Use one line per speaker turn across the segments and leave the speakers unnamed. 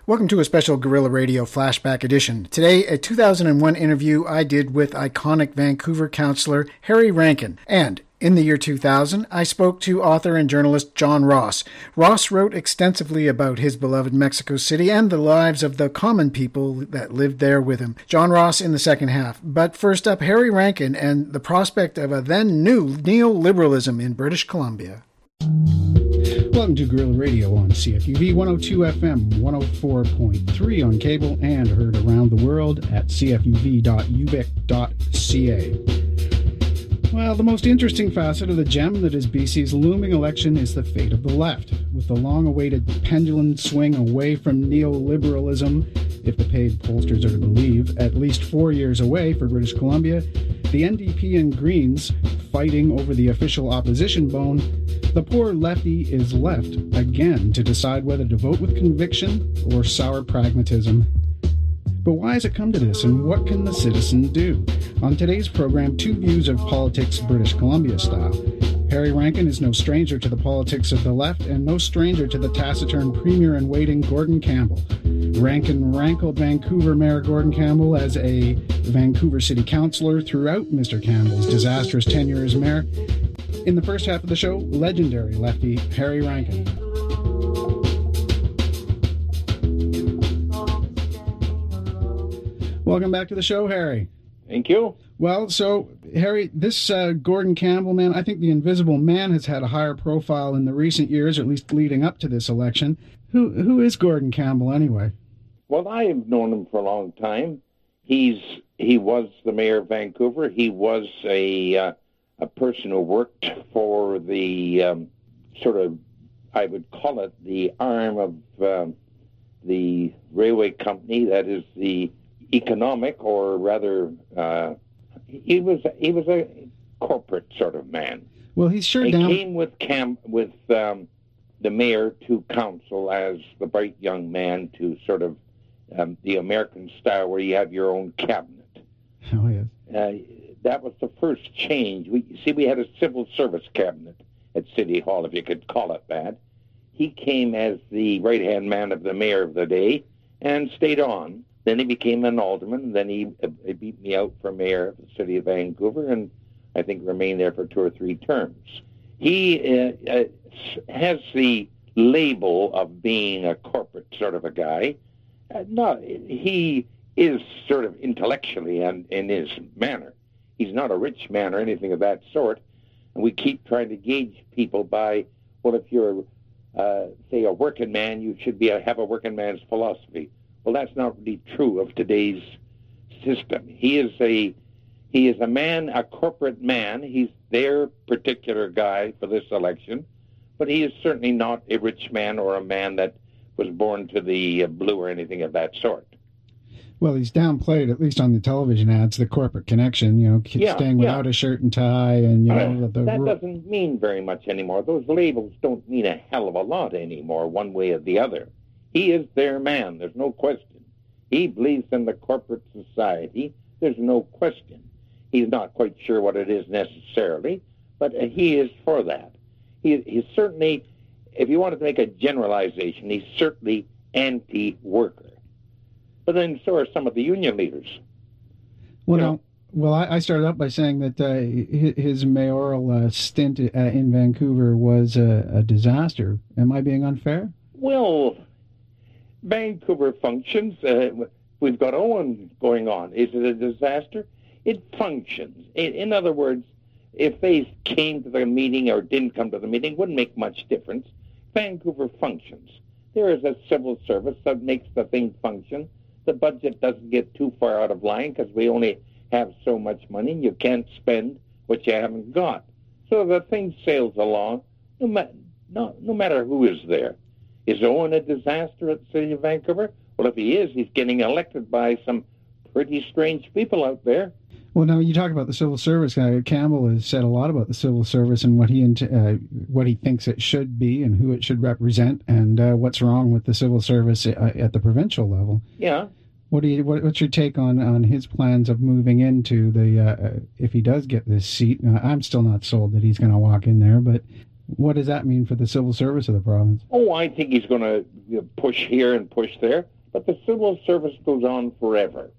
Welcome to a special Guerrilla Radio Flashback edition. Today, a 2001 interview I did with iconic Vancouver councillor Harry Rankin. And in the year 2000, I spoke to author and journalist John Ross. Ross wrote extensively about his beloved Mexico City and the lives of the common people that lived there with him. John Ross in the second half. But first up, Harry Rankin and the prospect of a then new neoliberalism in British Columbia. Welcome to Guerrilla Radio on CFUV 102 FM, 104.3 on cable, and heard around the world at cfuv.ubic.ca. Well, the most interesting facet of the gem that is BC's looming election is the fate of the left. With the long-awaited pendulum swing away from neoliberalism, if the paid pollsters are to believe, at least 4 years away for British Columbia, the NDP and Greens fighting over the official opposition bone, the poor lefty is left again to decide whether to vote with conviction or sour pragmatism. But why has it come to this, and what can the citizen do? On today's program, two views of politics British Columbia style. Harry Rankin is no stranger to the politics of the left and no stranger to the taciturn premier-in-waiting Gordon Campbell. Rankin rankled Vancouver Mayor Gordon Campbell as a Vancouver City Councillor throughout Mr. Campbell's disastrous tenure as mayor. In the first half of the show, legendary lefty Harry Rankin. Welcome back to the show, Harry.
Thank you.
Well, so, Harry, this Gordon Campbell man, I think the Invisible Man has had a higher profile in the recent years, or at least leading up to this election. Who is Gordon Campbell, anyway?
Well, I have known him for a long time. He was the mayor of Vancouver. He was a person who worked for the sort of, I would call it, the arm of the railway company, that is the economic, or rather, he was a corporate sort of man.
Well, he's sure
he
down.
He came with the mayor to council as the bright young man to sort of the American style, where you have your own cabinet.
Oh yes.
That was the first change. We had a civil service cabinet at City Hall, if you could call it that. He came as the right-hand man of the mayor of the day and stayed on. Then he became an alderman, and then he beat me out for mayor of the city of Vancouver, and I think remained there for 2 or 3 terms. He has the label of being a corporate sort of a guy. He is sort of intellectually and in his manner. He's not a rich man or anything of that sort. And we keep trying to gauge people by, well, if you're, say, a working man, you should have a working man's philosophy. Well, that's not really true of today's system. He is a man, a corporate man. He's their particular guy for this election, but he is certainly not a rich man or a man that was born to the blue or anything of that sort.
Well, he's downplayed, at least on the television ads, the corporate connection, staying without a shirt and tie. And,
that doesn't mean very much anymore. Those labels don't mean a hell of a lot anymore, one way or the other. He is their man. There's no question. He believes in the corporate society. There's no question. He's not quite sure what it is necessarily, but he is for that. He's certainly, if you wanted to make a generalization, he's certainly anti-worker. But then so are some of the union leaders.
Well, I started out by saying that his mayoral stint in Vancouver was a disaster. Am I being unfair?
Well, Vancouver functions. We've got Owen going on. Is it a disaster? It functions. In other words, if they came to the meeting or didn't come to the meeting, it wouldn't make much difference. Vancouver functions. There is a civil service that makes the thing function. The budget doesn't get too far out of line because we only have so much money, and you can't spend what you haven't got. So the thing sails along, no matter who is there. Is Owen a disaster at the city of Vancouver? Well, if he is, he's getting elected by some pretty strange people out there.
Well, now you talk about the civil service. Campbell has said a lot about the civil service and what he thinks it should be and who it should represent, and what's wrong with the civil service at the provincial level.
Yeah.
What's your take on his plans of moving into the if he does get this seat? I'm still not sold that he's going to walk in there, but what does that mean for the civil service of the province?
Oh, I think he's going to push here and push there. But the civil service goes on forever.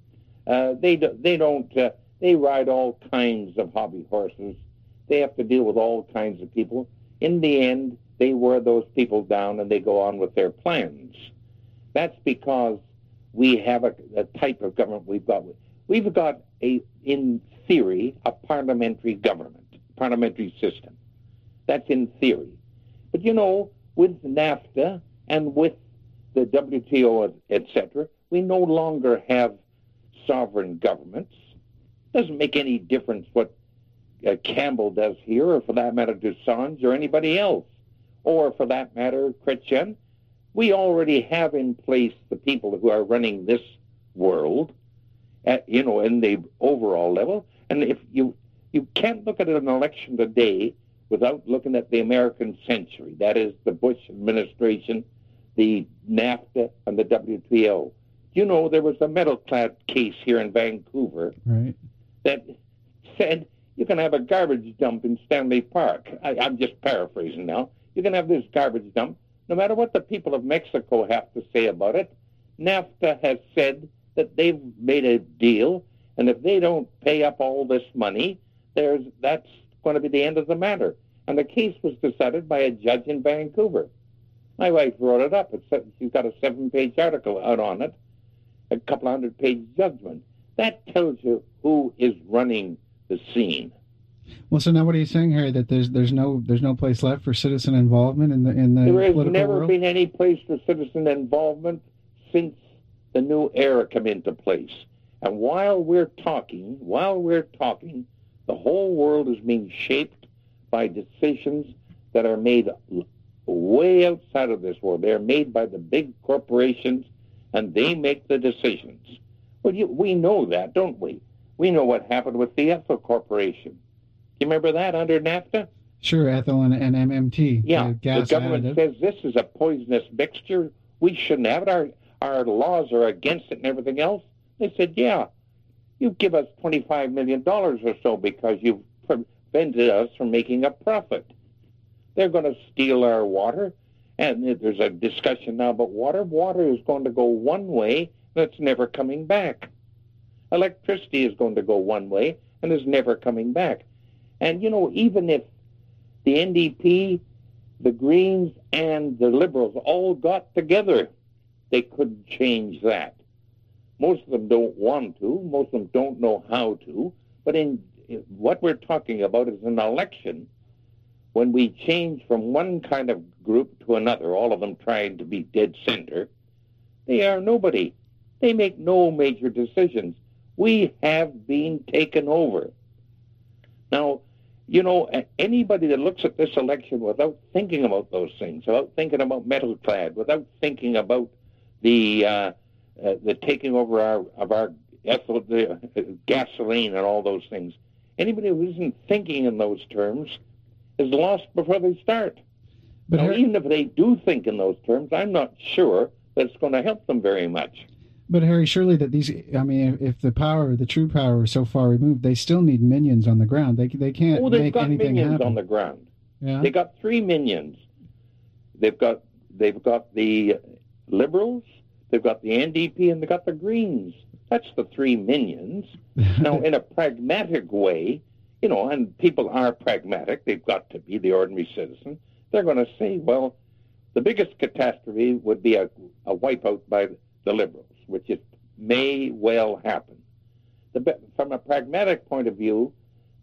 They ride all kinds of hobby horses. They have to deal with all kinds of people. In the end, they wear those people down and they go on with their plans. That's because we have a type of government we've got. We've got, in theory, a parliamentary government, parliamentary system. That's in theory. But, with NAFTA and with the WTO, etc., we no longer have sovereign governments. Doesn't make any difference what Campbell does here, or for that matter, Dussange or anybody else, or for that matter, Chrétien. We already have in place the people who are running this world, in the overall level. And if you can't look at an election today without looking at the American century, that is the Bush administration, the NAFTA, and the WTO. There was a metal-clad case here in Vancouver, right, that said you can have a garbage dump in Stanley Park. I'm just paraphrasing now. You can have this garbage dump. No matter what the people of Mexico have to say about it, NAFTA has said that they've made a deal, and if they don't pay up all this money, that's going to be the end of the matter. And the case was decided by a judge in Vancouver. My wife wrote it up. She's got a 7-page article out on it, a couple 100-page judgment. That tells you who is running the scene.
Well, so now what are you saying, Harry? That there's no place left for citizen involvement in the political world?
There has never been any place for citizen involvement since the new era came into place. And while we're talking, the whole world is being shaped by decisions that are made way outside of this world. They're made by the big corporations, and they make the decisions. Well, we know that, don't we? We know what happened with the Ethel Corporation. You remember that under NAFTA?
Sure, ethyl and MMT.
Yeah,
the
government
additive.
says this is a poisonous mixture. We shouldn't have it. Our laws are against it and everything else. They said, yeah, you give us $25 million or so because you've prevented us from making a profit. They're going to steal our water. And there's a discussion now about water. Water is going to go one way, and it's never coming back. Electricity is going to go one way, and is never coming back. And, even if the NDP, the Greens, and the Liberals all got together, they couldn't change that. Most of them don't want to. Most of them don't know how to. But what we're talking about is an election when we change from one kind of group to another, all of them trying to be dead center. They are nobody. They make no major decisions. We have been taken over. Now, anybody that looks at this election without thinking about those things, without thinking about metal clad, without thinking about the taking over of our gasoline and all those things, anybody who isn't thinking in those terms is lost before they start. But now, even if they do think in those terms, I'm not sure that it's going to help them very much.
But Harry, surely that if the true power is so far removed, they still need minions on the ground. They can't make anything happen.
They've got minions on the ground.
Yeah.
They got 3 minions. They've got the Liberals, they've got the NDP, and they've got the Greens. That's the 3 minions. Now, in a pragmatic way, and people are pragmatic. They've got to be, the ordinary citizen. They're going to say, well, the biggest catastrophe would be a wipeout by the Liberals, which may well happen. From a pragmatic point of view,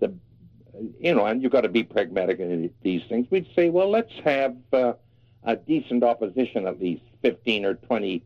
and you've got to be pragmatic in these things, we'd say, well, let's have a decent opposition, at least 15 or 20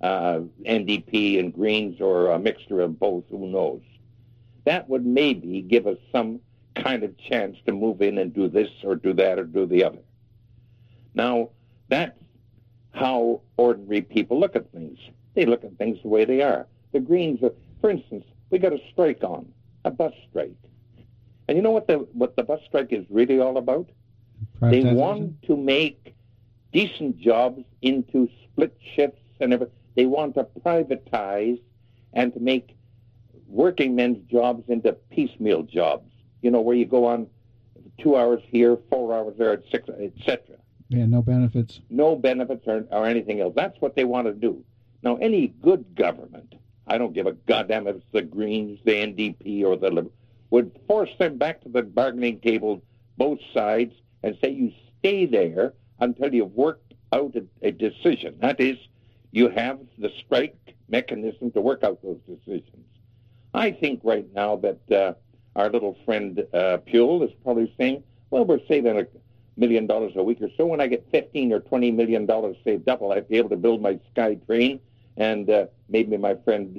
NDP and Greens, or a mixture of both, who knows. That would maybe give us some kind of chance to move in and do this or do that or do the other. Now, that's how ordinary people look at things. They look at things the way they are. The Greens, for instance, we got a strike on, a bus strike. And you know what the bus strike is really all about? They want to make decent jobs into split shifts and everything. They want to privatize and to make working men's jobs into piecemeal jobs, where you go on 2 hours here, 4 hours there, at 6, etc.
Yeah, no benefits.
No benefits or anything else. That's what they want to do. Now, any good government, I don't give a goddamn if it's the Greens, the NDP, or the Liberals, would force them back to the bargaining table, both sides, and say you stay there until you've worked out a decision. That is, you have the strike mechanism to work out those decisions. I think right now that our little friend Puel is probably saying, well, we're saving $1 million a week or so. When I get $15 or $20 million saved up, I'll be able to build my Sky Train, and maybe my friend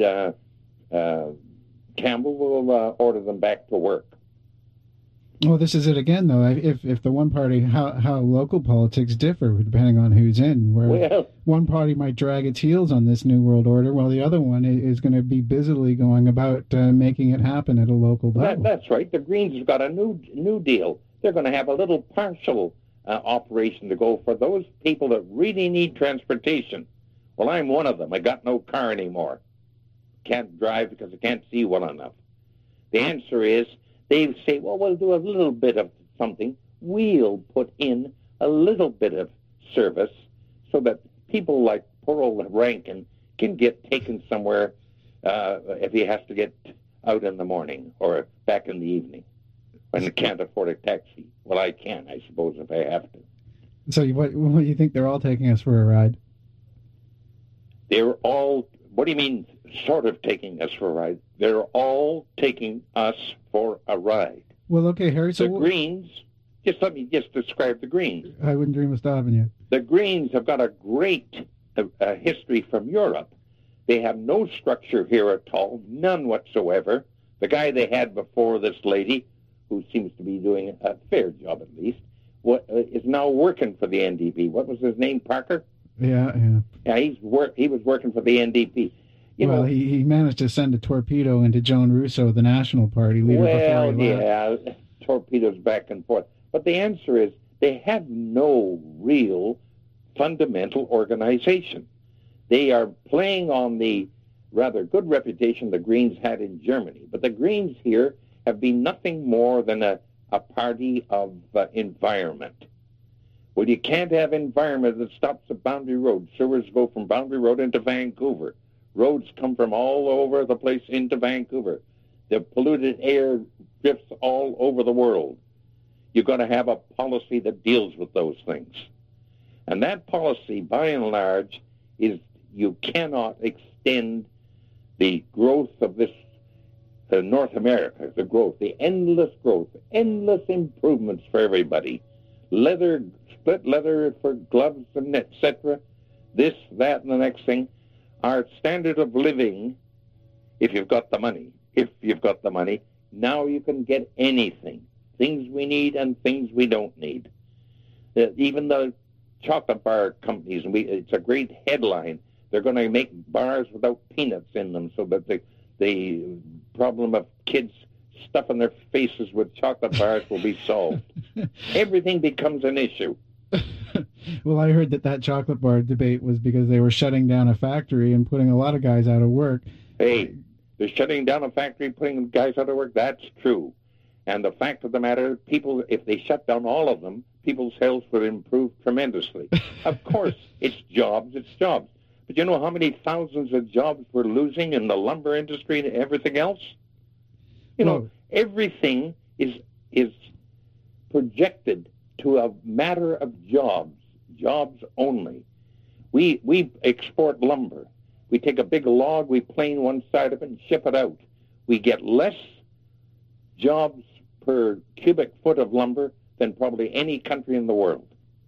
Campbell will order them back to work.
Well, this is it again, though. If the one party, how local politics differ depending on who's in, where one party might drag its heels on this New World Order, while the other one is going to be busily going about making it happen at a local level.
That's right. The Greens have got a new deal. They're going to have a little partial operation to go for those people that really need transportation. Well, I'm one of them. I got no car anymore. Can't drive because I can't see well enough. The answer is, they say, well, we'll do a little bit of something. We'll put in a little bit of service so that people like poor old Rankin can get taken somewhere if he has to get out in the morning or back in the evening when he can't afford a taxi. Well, I can, I suppose, if I have to.
So what do you think they're all taking us for a ride?
They're all, what do you mean, sort of taking us for a ride? They're all taking us for a ride.
Well, okay, Harry, so...
The Greens, let me describe the Greens.
I wouldn't dream of stopping you.
The Greens have got a great history from Europe. They have no structure here at all, none whatsoever. The guy they had before this lady, who seems to be doing a fair job at least, is now working for the NDP. What was his name, Parker?
Yeah.
Yeah, he was working for the NDP.
He managed to send a torpedo into Joan Russo, the National Party leader.
Well, yeah, torpedoes back and forth. But the answer is they have no real fundamental organization. They are playing on the rather good reputation the Greens had in Germany. But the Greens here have been nothing more than a party of environment. Well, you can't have environment that stops at Boundary Road. Sewers go from Boundary Road into Vancouver. Roads come from all over the place into Vancouver. The polluted air drifts all over the world. You've got to have a policy that deals with those things. And that policy, by and large, is you cannot extend the growth of this North America, the endless growth, endless improvements for everybody. Split leather for gloves and etc. This, that, and the next thing. Our standard of living, if you've got the money, now you can get anything. Things we need and things we don't need. Even the chocolate bar companies, it's a great headline. They're going to make bars without peanuts in them so that the problem of kids stuffing their faces with chocolate bars will be solved. Everything becomes an issue.
Well, I heard that chocolate bar debate was because they were shutting down a factory and putting a lot of guys out of work.
Hey, they're shutting down a factory, putting guys out of work. That's true. And the fact of the matter, people, if they shut down all of them, people's health would improve tremendously. Of course, it's jobs. But you know how many thousands of jobs we're losing in the lumber industry and everything else? Everything is projected to a matter of jobs only. We export lumber. We take a big log, we plane one side of it and ship it out. We get less jobs per cubic foot of lumber than probably any country in the world.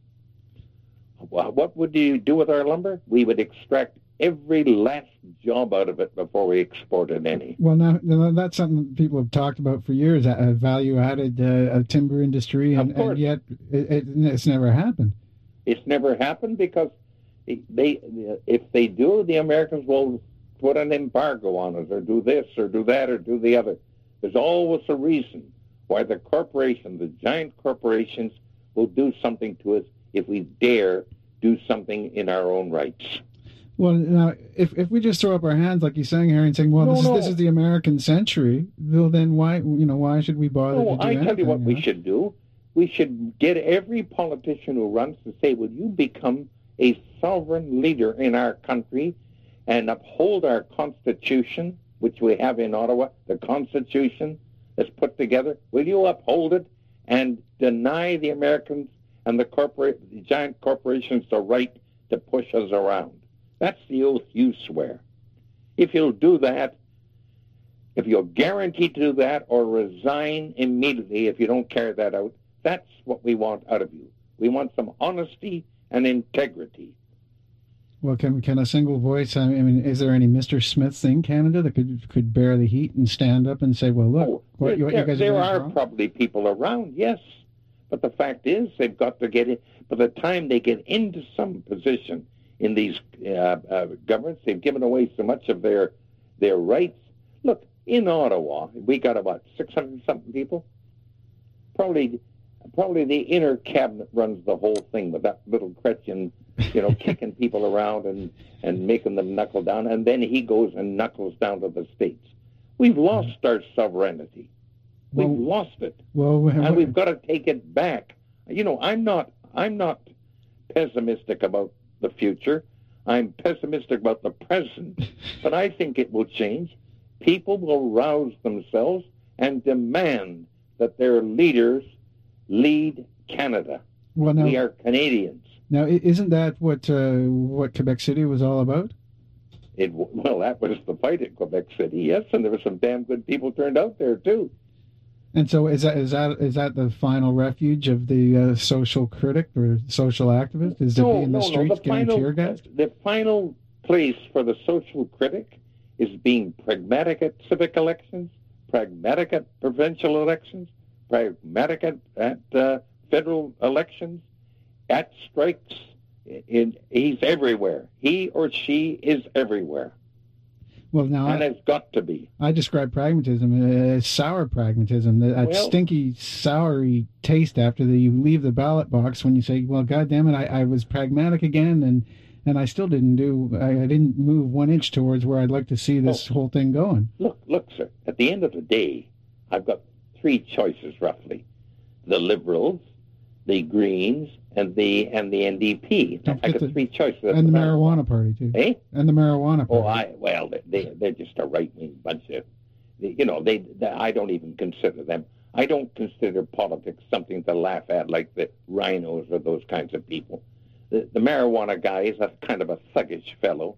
What would you do with our lumber? We would extract every last job out of it before we exported any.
Well, now that's something people have talked about for years, a value-added timber industry, and yet it's never happened.
It's never happened because if they do, the Americans will put an embargo on us or do this or do that or do the other. There's always a reason why the giant corporations, will do something to us if we dare do something in our own rights.
Well, now, if we just throw up our hands, like you're saying, Harry, and saying, well, this is the American century, well, then why should we bother to do anything?
I tell you what we should do. We should get every politician who runs to say, will you become a sovereign leader in our country and uphold our Constitution, which we have in Ottawa, the Constitution that's put together? Will you uphold it and deny the Americans and the giant corporations the right to push us around? That's the oath you swear. If you'll do that, if you'll guarantee to do that or resign immediately if you don't carry that out, that's what we want out of you. We want some honesty and integrity.
Well, can a single voice, I mean, is there any Mr. Smiths in Canada that could bear the heat and stand up and say, well, look, what you guys are doing
there are
wrong?
Probably people around, yes. But the fact is, they've got to get it. By the time they get into some position in these governments, they've given away so much of their rights. Look, in Ottawa, we got about 600-something people. Probably the inner cabinet runs the whole thing with that little Chrétien, kicking people around and making them knuckle down. And then he goes and knuckles down to the states. We've lost our sovereignty. We've lost it. And we've got to take it back. I'm not pessimistic about the future. I'm pessimistic about the present. But I think it will change. People will rouse themselves and demand that their leaders lead Canada.
Well, now,
we are Canadians.
Now, isn't that what Quebec City was all about?
Well, that was the fight at Quebec City, yes, and there were some damn good people turned out there too.
And so, is that the final refuge of the social critic or social activist? Is to be in the streets getting tear gassed?
The final place for the social critic is being pragmatic at civic elections, pragmatic at provincial elections, pragmatic at federal elections, at strikes. He's everywhere. He or she is everywhere.
Well, now
and it's got to be.
I describe pragmatism as sour pragmatism, that stinky, soury taste after you leave the ballot box when you say, "Well, God damn it, I was pragmatic again, and I still didn't I didn't move 1 inch towards where I'd like to see this whole thing going."
Look, sir. At the end of the day, I've got three choices roughly: the Liberals, the Greens, and the NDP. I got three choices.
And the marijuana party too.
Eh?
And the marijuana party.
They're just a right-wing bunch of, I don't even consider them. I don't consider politics something to laugh at like the rhinos or those kinds of people. The marijuana guy is a kind of a thuggish fellow.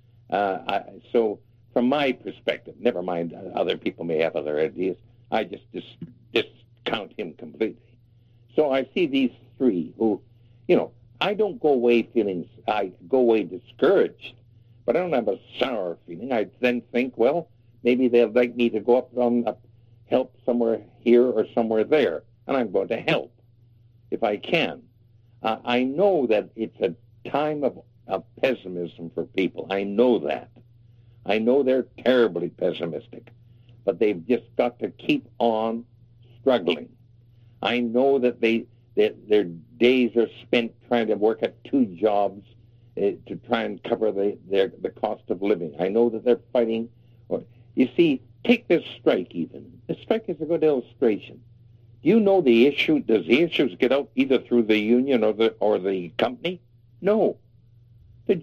So from my perspective, never mind other people may have other ideas, I just discount him completely. So I see these three who, I don't go away I go away discouraged, but I don't have a sour feeling. I then think, well, maybe they'd like me to go up on help somewhere here or somewhere there, and I'm going to help if I can. I know that it's a time of pessimism for people. I know that. I know they're terribly pessimistic, but they've just got to keep on struggling. I know that their days are spent trying to work at two jobs to try and cover the cost of living. I know that they're fighting. You see, take this strike even. The strike is a good illustration. Do you know the issue? Does the issues get out either through the union or the company? No. Do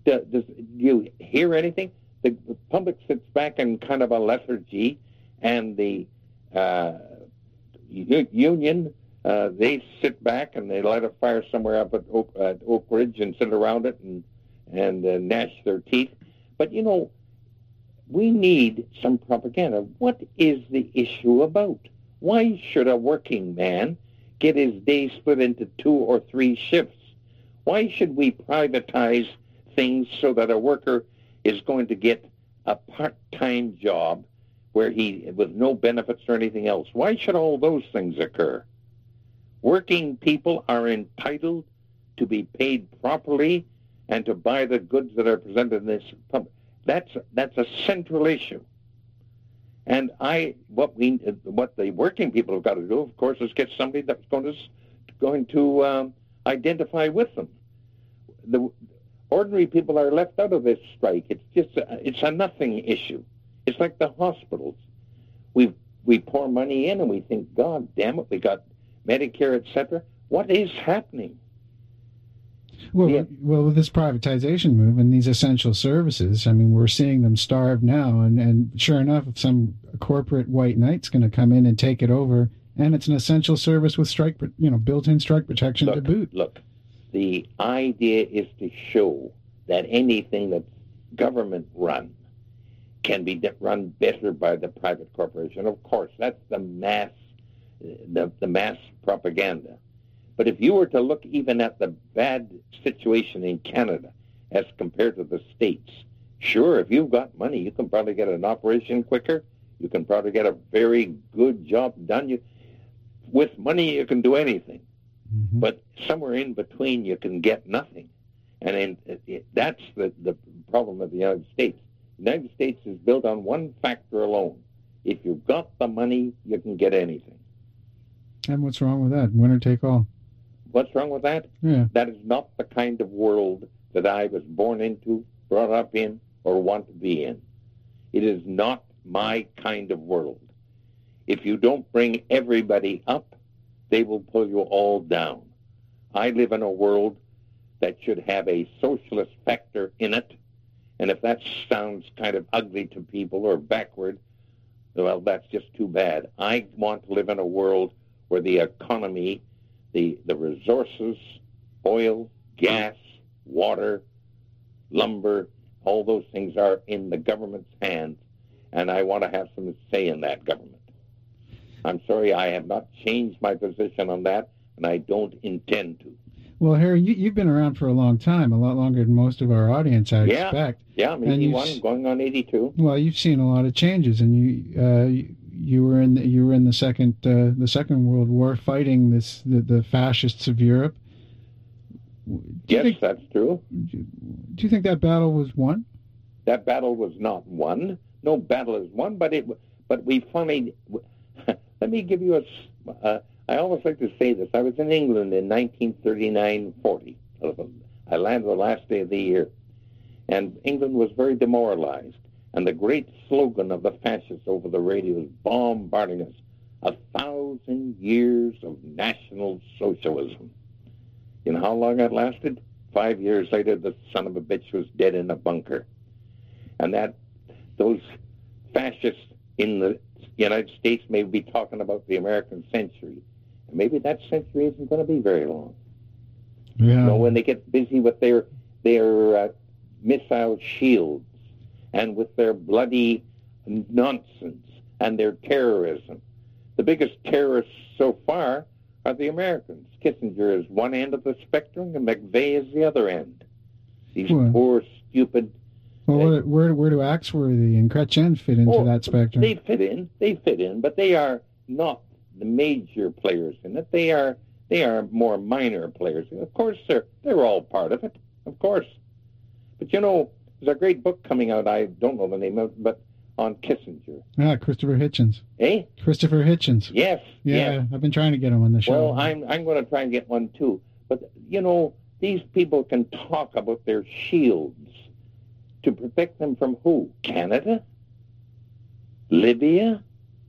you hear anything? The public sits back in kind of a lethargy, and the union, they sit back and they light a fire somewhere up at Oak Ridge and sit around it and gnash their teeth. But, we need some propaganda. What is the issue about? Why should a working man get his day split into 2 or 3 shifts? Why should we privatize things so that a worker is going to get a part-time job where with no benefits or anything else? Why should all those things occur? Working people are entitled to be paid properly and to buy the goods that are presented in this public. That's a central issue. And what the working people have got to do, of course, is get somebody that's going to identify with them. The ordinary people are left out of this strike. It's a nothing issue. It's like the hospitals. We pour money in and we think, God damn it, we got Medicare, etc. What is happening?
Well, with this privatization move and these essential services, I mean, we're seeing them starve now. And sure enough, some corporate white knight's going to come in and take it over, and it's an essential service with built-in strike protection to boot.
Look, the idea is to show that anything that's government-run can be run better by the private corporation. Of course, that's the mass propaganda. But if you were to look even at the bad situation in Canada as compared to the States, sure, if you've got money, you can probably get an operation quicker. You can probably get a very good job done. With money, you can do anything.
Mm-hmm.
But somewhere in between, you can get nothing. And that's the problem of the United States. The United States is built on one factor alone. If you've got the money, you can get anything.
And what's wrong with that? Winner take all.
What's wrong with that?
Yeah.
That is not the kind of world that I was born into, brought up in, or want to be in. It is not my kind of world. If you don't bring everybody up, they will pull you all down. I live in a world that should have a socialist factor in it, and if that sounds kind of ugly to people or backward, well, that's just too bad. I want to live in a world where the economy, the resources, oil, gas, water, lumber, all those things are in the government's hands, and I want to have some say in that government. I'm sorry, I have not changed my position on that, and I don't intend to.
Well, Harry, you've been around for a long time, a lot longer than most of our audience, I expect.
Yeah, I'm 81, going on 82.
Well, you've seen a lot of changes, and you were in the second World War fighting the fascists of Europe.
Yes, that's true.
Do you think that battle was won?
That battle was not won. No battle is won, but we finally. Let me give you I always like to say this. I was in England in 1939-40. I landed the last day of the year. And England was very demoralized. And the great slogan of the fascists over the radio was bombarding us, 1,000 years of National Socialism. You know how long that lasted? 5 years later, the son of a bitch was dead in a bunker. And those fascists in the United States may be talking about the American century. And maybe that century isn't going to be very long.
Yeah.
You know, when they get busy with their missile shields and with their bloody nonsense and their terrorism. The biggest terrorists so far are the Americans. Kissinger is one end of the spectrum and McVeigh is the other end. These poor, stupid...
Well, where do Axworthy and Chrétien fit into that spectrum?
They fit in, but they are not the major players in it. They are more minor players. Of course, they're all part of it, of course. But you know, there's a great book coming out. I don't know the name of it, but on Kissinger.
Christopher Hitchens.
Eh?
Christopher Hitchens.
Yes.
Yeah,
yes.
I've been trying to get him on the show.
Well, I'm going to try and get one too. But you know, these people can talk about their shields to protect them from who? Canada? Libya?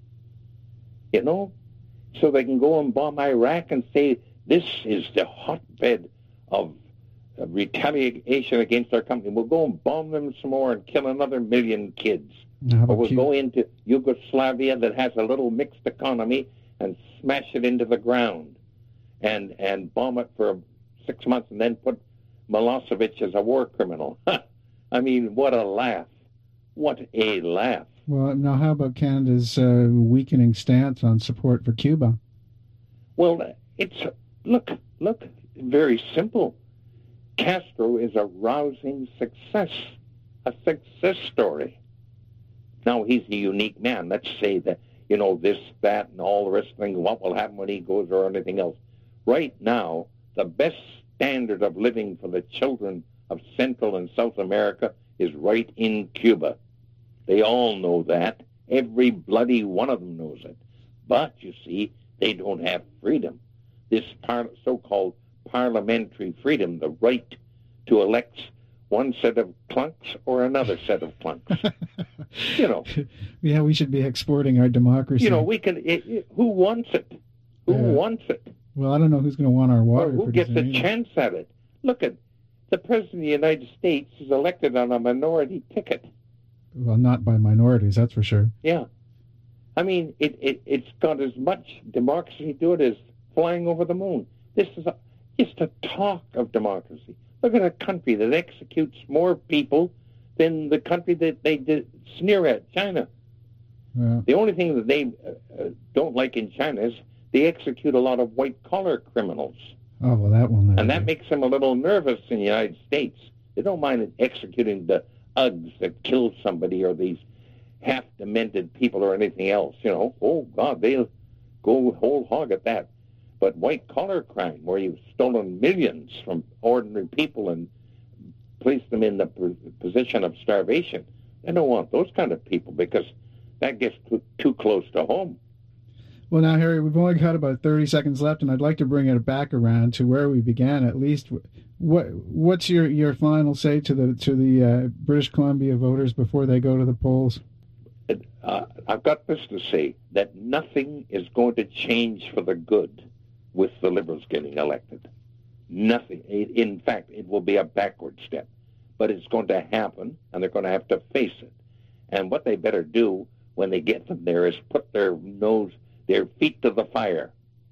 You know? So they can go and bomb Iraq and say, this is the hotbed of retaliation against our company. We'll go and bomb them some more and kill another million kids. Or we'll go into Yugoslavia that has a little mixed economy and smash it into the ground and bomb it for 6 months and then put Milosevic as a war criminal. I mean, what a laugh. What a laugh. Well,
now how about Canada's weakening stance on support for Cuba?
Well, look, very simple. Castro is a rousing success, a success story. Now, he's a unique man. Let's say that, you know, this, that, and all the rest of things, what will happen when he goes or anything else. Right now, the best standard of living for the children of Central and South America is right in Cuba. They all know that. Every bloody one of them knows it. But, you see, they don't have freedom. This so-called parliamentary freedom, the right to elect one set of clunks or another set of clunks. You know.
Yeah, we should be exporting our democracy.
You know, we can... who wants it? Who wants it?
Well, I don't know who's going to want our water.
Or who gets a chance at it? Look at the President of the United States is elected on a minority ticket.
Well, not by minorities, that's for sure.
Yeah. I mean, it's got as much democracy to it as flying over the moon. This is just a talk of democracy. Look at a country that executes more people than the country that they sneer at, China.
Yeah.
The only thing that they don't like in China is they execute a lot of white-collar criminals.
Oh, well, that one.
And that makes them a little nervous in the United States. They don't mind executing the Uggs that kill somebody or these half-demented people or anything else. You know, oh, God, they'll go whole hog at that. But white-collar crime, where you've stolen millions from ordinary people and placed them in the position of starvation, they don't want those kind of people because that gets too close to home.
Well, now, Harry, we've only got about 30 seconds left, and I'd like to bring it back around to where we began, at least. What's your final say to the British Columbia voters before they go to the polls?
I've got this to say, that nothing is going to change for the good with the Liberals getting elected. Nothing. In fact, it will be a backward step. But it's going to happen, and they're going to have to face it. And what they better do when they get them there is put their feet to the fire.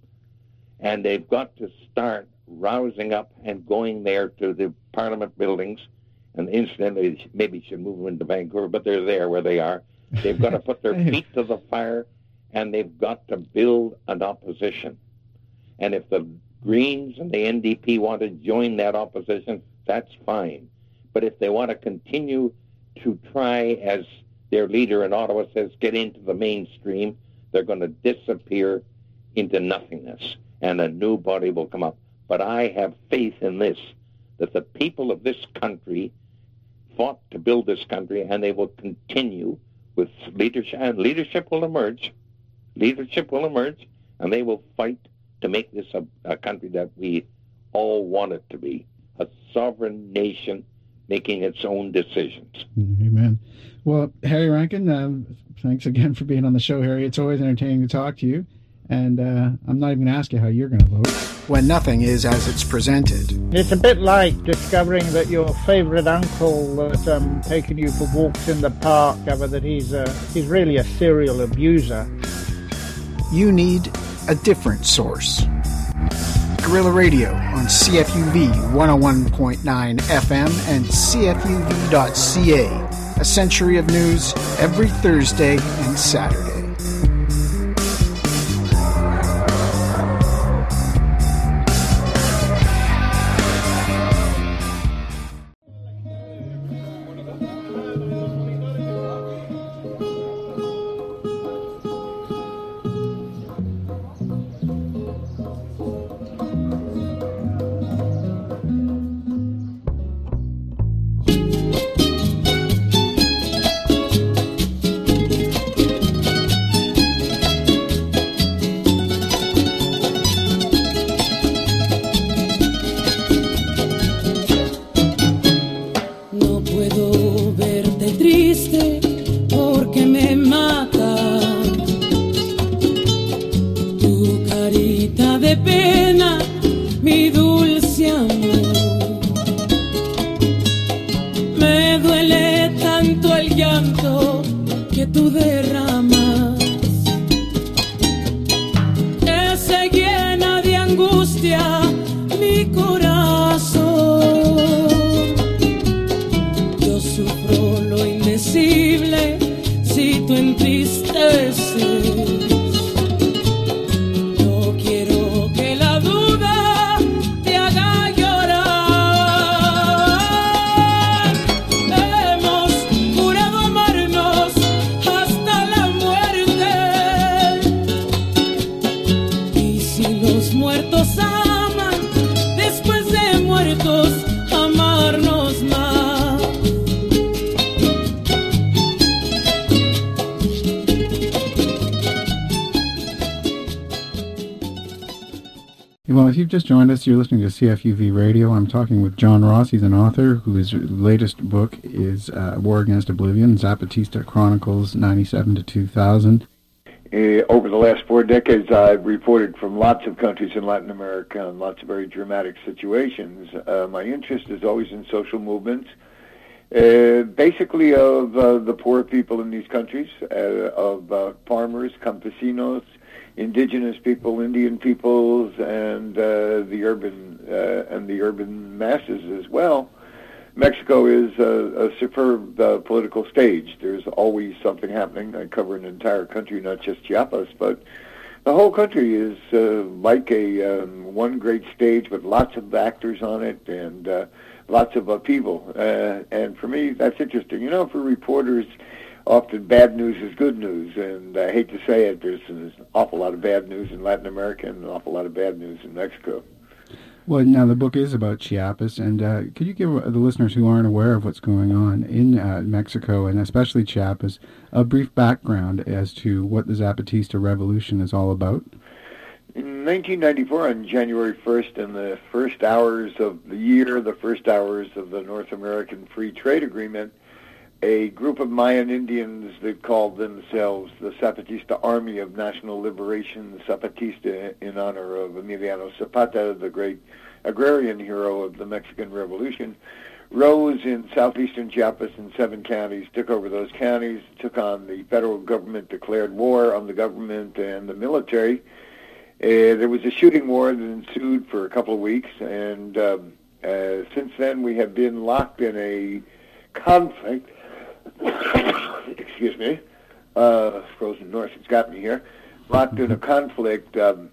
And they've got to start rousing up and going there to the Parliament buildings. And incidentally, maybe should move them into Vancouver, but they're there where they are. They've got to put their feet to the fire, and they've got to build an opposition. And if the Greens and the NDP want to join that opposition, that's fine. But if they want to continue to try, as their leader in Ottawa says, get into the mainstream, they're going to disappear into nothingness, and a new body will come up. But I have faith in this, that the people of this country fought to build this country, and they will continue with leadership, and leadership will emerge. Leadership will emerge, and they will fight to make this a country that we all want it to be, a sovereign nation making its own decisions.
Amen. Well, Harry Rankin, thanks again for being on the show, Harry. It's always entertaining to talk to you. And I'm not even going to ask you how you're going to vote. When nothing is as it's presented.
It's a bit like discovering that your favourite uncle that's taking you for walks in the park, that he's really a serial abuser.
You need a different source. Guerrilla Radio on CFUV 101.9 FM and CFUV.ca. A century of news every Thursday and Saturday. Well, if you've just joined us, you're listening to CFUV Radio. I'm talking with John Ross. He's an author whose latest book is War Against Oblivion, Zapatista Chronicles 97 to 2000.
Over the last 4 decades, I've reported from lots of countries in Latin America and lots of very dramatic situations. My interest is always in social movements, basically of the poor people in these countries, of farmers, campesinos, indigenous people, Indian peoples, and the urban masses as well. Mexico is a superb political stage. There's always something happening. I cover an entire country, not just Chiapas, but the whole country is like a one great stage with lots of actors on it and lots of upheaval. And for me, that's interesting. You know, for reporters, often bad news is good news, and I hate to say it, there's an awful lot of bad news in Latin America and an awful lot of bad news in Mexico.
Well, now the book is about Chiapas, and could you give the listeners who aren't aware of what's going on in Mexico, and especially Chiapas, a brief background as to what the Zapatista Revolution is all about?
In 1994, on January 1st, in the first hours of the year, the first hours of the North American Free Trade Agreement, a group of Mayan Indians that called themselves the Zapatista Army of National Liberation, the Zapatista in honor of Emiliano Zapata, the great agrarian hero of the Mexican Revolution, rose in southeastern Chiapas in 7 counties, took over those counties, took on the federal government, declared war on the government and the military. There was a shooting war that ensued for a couple of weeks, and since then we have been locked in a conflict. Excuse me, frozen north has got me here. Locked in a conflict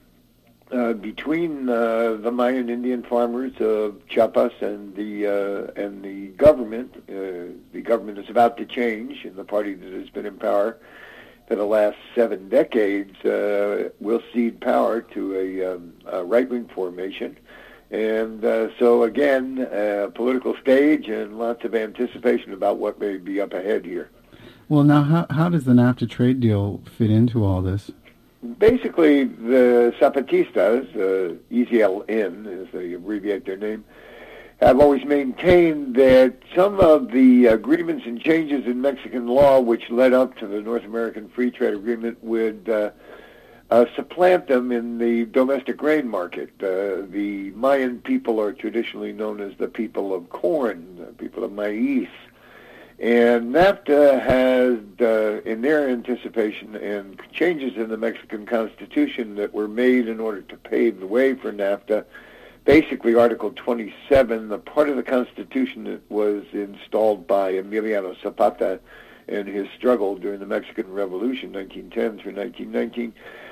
between the Mayan Indian farmers of Chiapas and the government. The government is about to change, and the party that has been in power for the last 7 decades will cede power to a right-wing formation. And so, again, political stage and lots of anticipation about what may be up ahead here.
Well, now, how does the NAFTA trade deal fit into all this?
Basically, the Zapatistas, EZLN, as they abbreviate their name, have always maintained that some of the agreements and changes in Mexican law which led up to the North American Free Trade Agreement would supplant them in the domestic grain market. The Mayan people are traditionally known as the people of corn, the people of maíz. And NAFTA has, in their anticipation, and changes in the Mexican Constitution that were made in order to pave the way for NAFTA, basically Article 27, the part of the Constitution that was installed by Emiliano Zapata in his struggle during the Mexican Revolution, 1910 through 1919,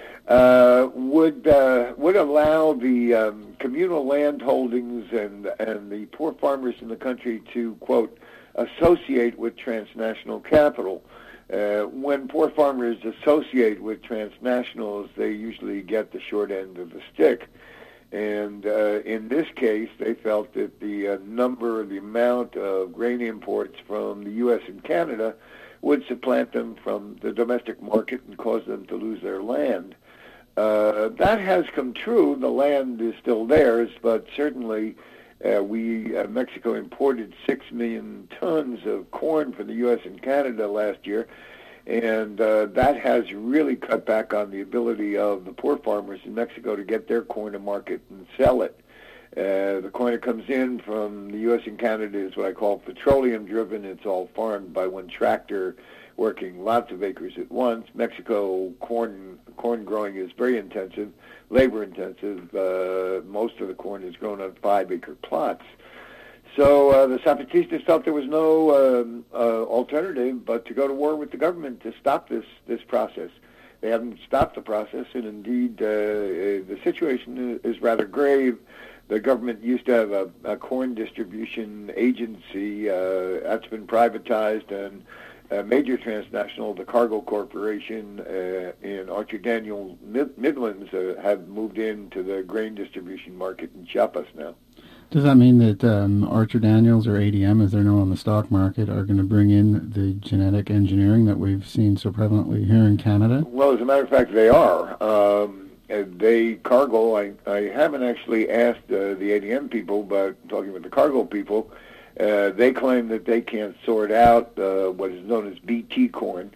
would allow the communal land holdings and the poor farmers in the country to, quote, associate with transnational capital. When poor farmers associate with transnationals, they usually get the short end of the stick. And in this case, they felt that the amount of grain imports from the U.S. and Canada would supplant them from the domestic market and cause them to lose their land. That has come true. The land is still theirs, but certainly Mexico imported 6 million tons of corn from the U.S. and Canada last year, and that has really cut back on the ability of the poor farmers in Mexico to get their corn to market and sell it. The corn that comes in from the U.S. and Canada is what I call petroleum-driven. It's all farmed by one tractor, working lots of acres at once. Mexico corn growing is very intensive, labor-intensive. Most of the corn is grown on 5-acre plots. So the Zapatistas felt there was no alternative but to go to war with the government to stop this process. They haven't stopped the process, and indeed the situation is rather grave. The government used to have a corn distribution agency that's been privatized, and a major transnational, the Cargill Corporation in Archer Daniels Midlands, have moved into the grain distribution market in Chiapas now.
Does that mean that Archer Daniels, or ADM as they're known on the stock market, are going to bring in the genetic engineering that we've seen so prevalently here in Canada?
Well, as a matter of fact, they are. Cargill, I haven't actually asked the ADM people, but talking with the Cargill people, they claim that they can't sort out what is known as BT corn,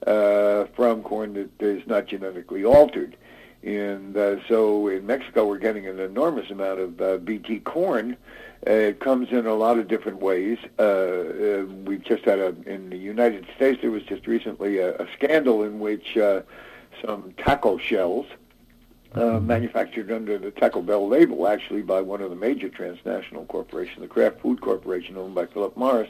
from corn that is not genetically altered. And so in Mexico, we're getting an enormous amount of BT corn. It comes in a lot of different ways. We've just had in the United States, there was just recently a scandal in which some taco shells manufactured under the Taco Bell label, actually by one of the major transnational corporations, the Kraft Food Corporation, owned by Philip Morris,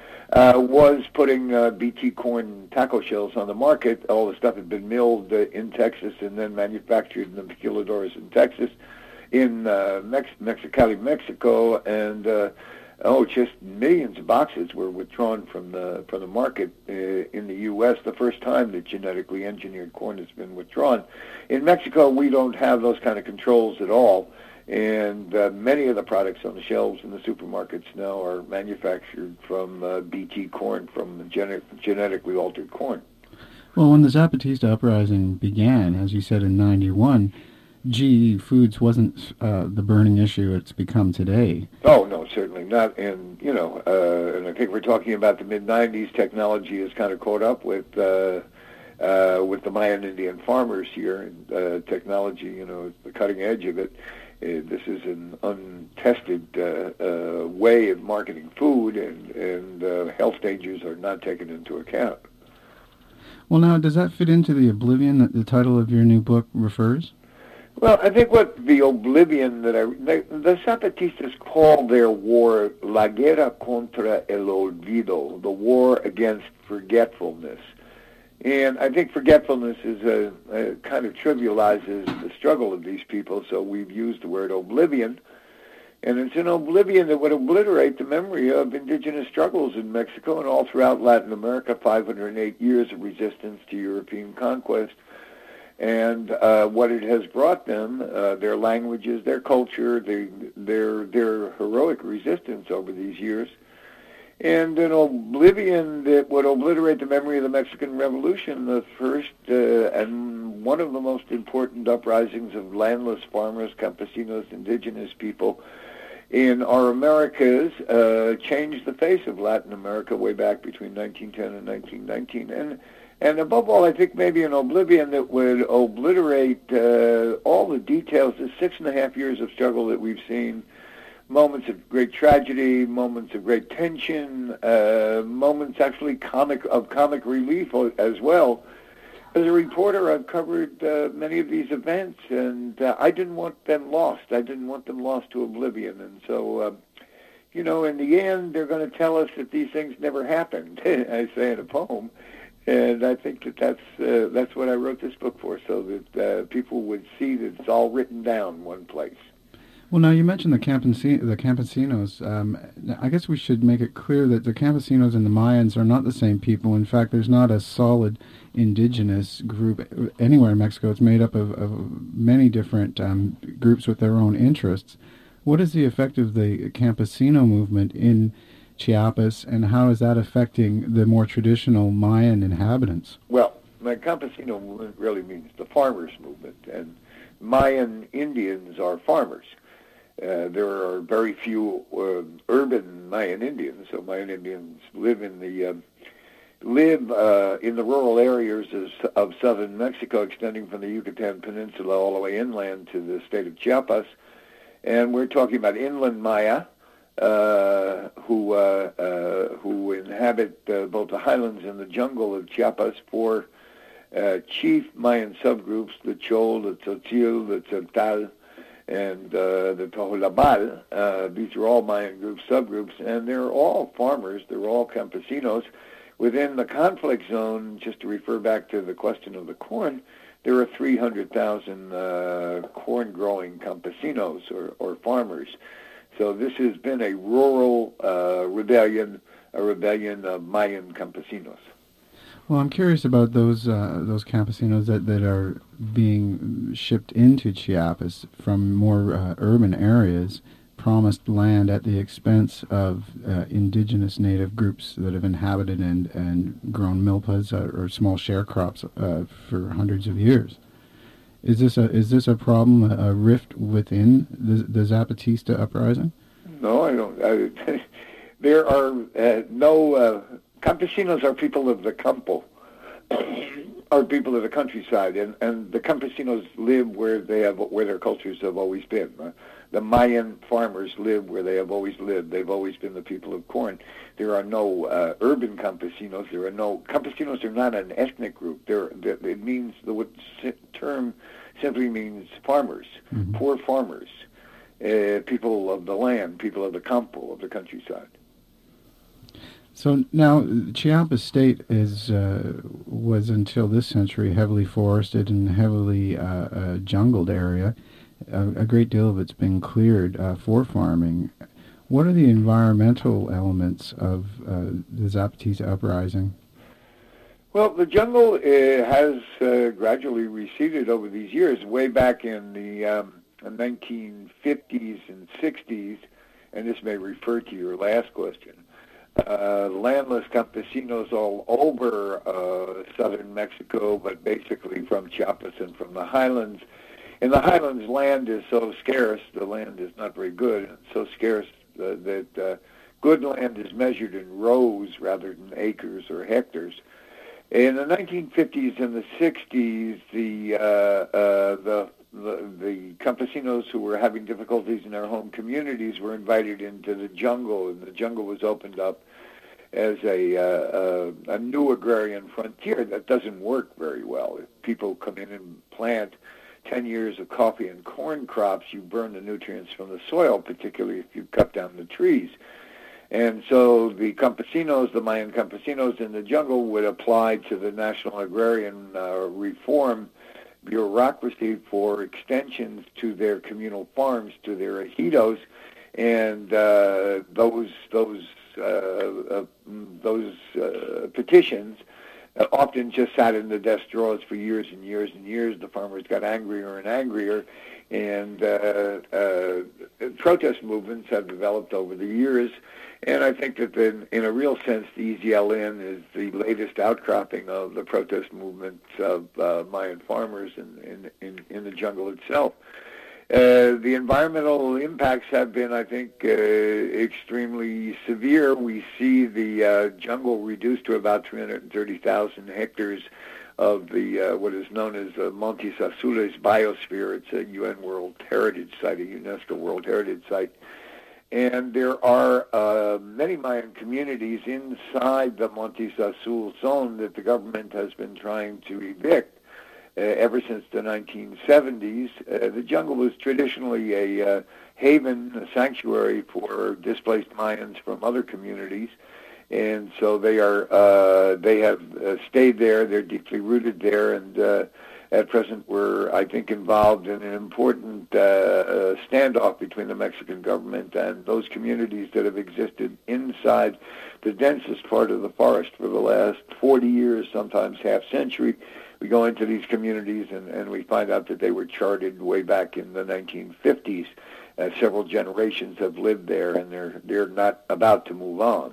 was putting BT corn taco shells on the market. All the stuff had been milled in Texas and then manufactured in the maquiladoras in Texas, in Mexicali, Mexico, and just millions of boxes were withdrawn from the market in the U.S. the first time that genetically engineered corn has been withdrawn. In Mexico, we don't have those kind of controls at all. And many of the products on the shelves in the supermarkets now are manufactured from BT corn, from genetically altered corn.
Well, when the Zapatista uprising began, as you said, in '91, GE Foods wasn't the burning issue it's become today.
Oh, no, certainly not. And, and I think we're talking about the mid-'90s. Technology has kind of caught up with the Mayan Indian farmers here. And technology, is the cutting edge of it. This is an untested way of marketing food, and health dangers are not taken into account.
Well, now, does that fit into the oblivion that the title of your new book refers?
Well, I think what the oblivion that the Zapatistas call their war La Guerra contra el Olvido, the war against forgetfulness. And I think forgetfulness is kind of trivializes the struggle of these people, so we've used the word oblivion. And it's an oblivion that would obliterate the memory of indigenous struggles in Mexico and all throughout Latin America, 508 years of resistance to European conquest, and what it has brought them, their languages, their culture, their heroic resistance over these years. And an oblivion that would obliterate the memory of the Mexican Revolution, the first and one of the most important uprisings of landless farmers, campesinos, indigenous people in our Americas, changed the face of Latin America way back between 1910 and 1919. And above all, I think maybe an oblivion that would obliterate all the details, the 6.5 years of struggle that we've seen, moments of great tragedy, moments of great tension, moments actually comic relief as well. As a reporter, I've covered many of these events, and I didn't want them lost. I didn't want them lost to oblivion. And so, in the end, they're going to tell us that these things never happened, I say in a poem. And I think that's what I wrote this book for, so that people would see that it's all written down in one place.
Well, now you mentioned the campesinos. I guess we should make it clear that the campesinos and the Mayans are not the same people. In fact, there's not a solid indigenous group anywhere in Mexico. It's made up of many different groups with their own interests. What is the effect of the campesino movement in Chiapas, and how is that affecting the more traditional Mayan inhabitants?
Well, the campesino movement really means the farmers' movement, and Mayan Indians are farmers. There are very few urban Mayan Indians, so Mayan Indians live in the rural areas of southern Mexico, extending from the Yucatan Peninsula all the way inland to the state of Chiapas. And we're talking about inland Maya, who inhabit both the highlands and the jungle of Chiapas. For chief Mayan subgroups, the Chol, the Tzotzil, the Tzontal, and the Toholabal. These are all Mayan group subgroups, and they're all farmers. They're all campesinos. Within the conflict zone, just to refer back to the question of the corn, there are 300,000 corn-growing campesinos or farmers. So this has been a rural rebellion, a rebellion of Mayan campesinos.
Well, I'm curious about those campesinos that are being shipped into Chiapas from more urban areas, promised land at the expense of indigenous native groups that have inhabited and grown milpas or small sharecrops for hundreds of years. Is this a problem, a rift within the Zapatista uprising?
No, I don't. There are no campesinos are people of the campo. are people of the countryside, and the campesinos live where their cultures have always been. The Mayan farmers live where they have always lived. They've always been the people of corn. There are no urban campesinos. Campesinos are not an ethnic group. It means the term simply means farmers, poor farmers, people of the land, people of the campo, of the countryside.
So now, Chiapas State was until this century heavily forested and heavily jungled area. A great deal of it's been cleared for farming. What are the environmental elements of the Zapatista uprising?
Well, the jungle has gradually receded over these years. Way back in the 1950s and 60s, and this may refer to your last question, landless campesinos all over southern Mexico, but basically from Chiapas and from the highlands. In the highlands, land is so scarce, the land is not very good, and so scarce that good land is measured in rows rather than acres or hectares. In the 1950s and the 60s, the campesinos who were having difficulties in their home communities were invited into the jungle, and the jungle was opened up as a new agrarian frontier that doesn't work very well. If people come in and plant 10 years of coffee and corn crops, you burn the nutrients from the soil, particularly if you cut down the trees. And so the campesinos, the Mayan campesinos in the jungle, would apply to the National Agrarian Reform bureaucracy for extensions to their communal farms, to their ejidos, and those petitions often just sat in the desk drawers for years and years and years. The farmers got angrier and angrier, and protest movements have developed over the years. And I think that in a real sense, the EZLN is the latest outcropping of the protest movements of Mayan farmers in the jungle itself. The environmental impacts have been, I think, extremely severe. We see the jungle reduced to about 330,000 hectares of the what is known as Montes Azules biosphere. It's a UN World Heritage Site, a UNESCO World Heritage Site. And there are many Mayan communities inside the Montes Azul zone that the government has been trying to evict. Ever since the 1970s, the jungle was traditionally a haven, a sanctuary for displaced Mayans from other communities, and so they have stayed there. They're deeply rooted there, and at present we're, I think, involved in an important standoff between the Mexican government and those communities that have existed inside the densest part of the forest for the last 40 years, sometimes half century. We go into these communities and we find out that they were charted way back in the 1950s. Several generations have lived there, and they're not about to move on.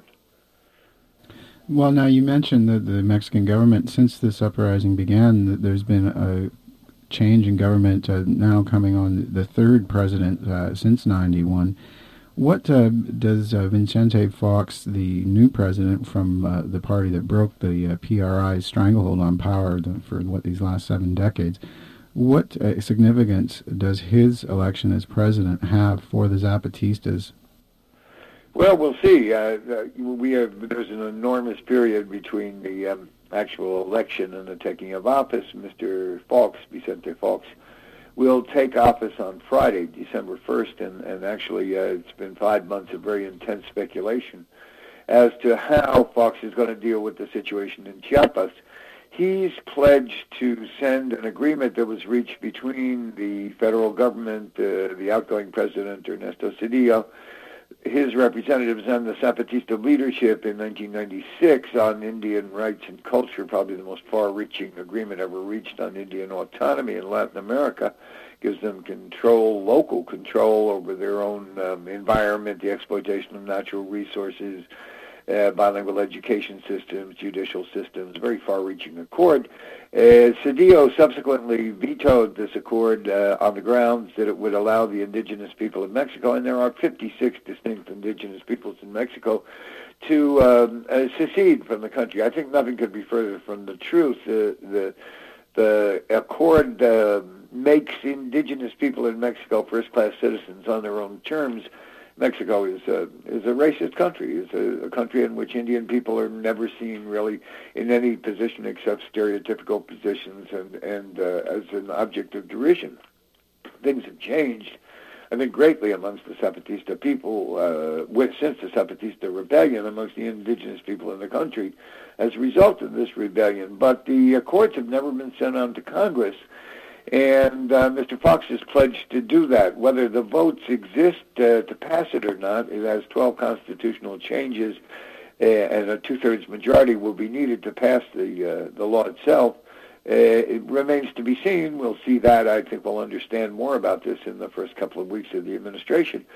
Well, now you mentioned that the Mexican government, since this uprising began, that there's been a change in government now coming on the third president since 91. What does Vicente Fox, the new president from the party that broke the PRI's stranglehold on power for these last 7 decades, what significance does his election as president have for the Zapatistas?
Well, we'll see. There's an enormous period between the actual election and the taking of office. Mr. Fox, Vicente Fox, will take office on Friday, December 1st, and actually it's been 5 months of very intense speculation as to how Fox is going to deal with the situation in Chiapas. He's pledged to send an agreement that was reached between the federal government, the outgoing president, Ernesto Zedillo, his representatives, and the Zapatista leadership in 1996 on Indian rights and culture, probably the most far-reaching agreement ever reached on Indian autonomy in Latin America. Gives them local control over their own environment, the exploitation of natural resources, bilingual education systems, judicial systems, very far-reaching accord. Zedillo subsequently vetoed this accord on the grounds that it would allow the indigenous people of Mexico, and there are 56 distinct indigenous peoples in Mexico, to secede from the country. I think nothing could be further from the truth. The accord makes indigenous people in Mexico first-class citizens on their own terms. Mexico is a racist country. It's a country in which Indian people are never seen really in any position except stereotypical positions and as an object of derision. Things have changed, I think, greatly amongst the Zapatista people since the Zapatista rebellion amongst the indigenous people in the country as a result of this rebellion. But the accords have never been sent on to Congress, and Mr. Fox has pledged to do that. Whether the votes exist to pass it or not, it has 12 constitutional changes, and a two-thirds majority will be needed to pass the law itself. It remains to be seen. We'll see that. I think we'll understand more about this in the first couple of weeks of the administration.